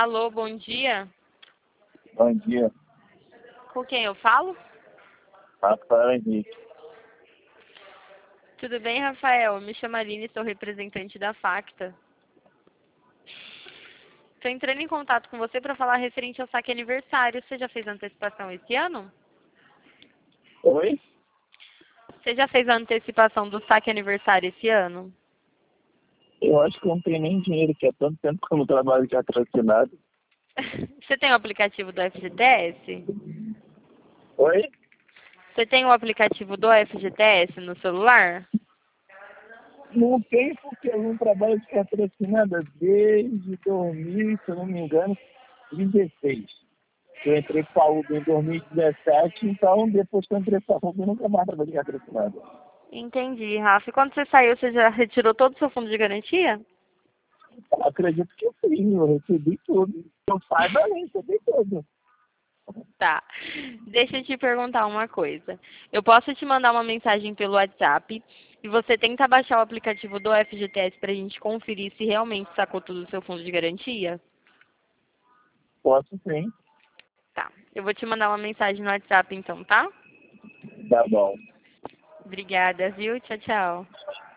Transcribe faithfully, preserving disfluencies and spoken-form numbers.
Alô, bom dia. Bom dia, Com quem eu falo? Rafael Henrique. Tudo bem, Rafael? Eu me chamo Aline, sou representante da Facta. Estou entrando em contato com você para falar referente ao saque aniversário. Você já fez antecipação esse ano? Oi? Você já fez a antecipação do saque aniversário esse ano? Eu acho que eu não tenho nem dinheiro, que há tanto tempo que eu não trabalho de patrocinado. Você tem o aplicativo do F G T S? Oi? Você tem o aplicativo do F G T S no celular? Não tem, porque eu não trabalho de patrocinado desde dois mil, se eu não me engano, dezesseis. Eu entrei com a Uber em dois mil e dezessete, então depois que eu entrei com a Uber, eu nunca mais trabalhei de patrocinado. Entendi, Rafa. E quando você saiu, você já retirou todo o seu fundo de garantia? Acredito que sim, eu recebi tudo. Eu saiba, eu recebi tudo. Tá. Deixa eu te perguntar uma coisa. Eu posso te mandar uma mensagem pelo WhatsApp e você tenta baixar o aplicativo do F G T S para a gente conferir se realmente sacou tudo do seu fundo de garantia? Posso sim. Tá. Eu vou te mandar uma mensagem no WhatsApp então, tá? Tá bom. Obrigada, viu? Tchau, tchau.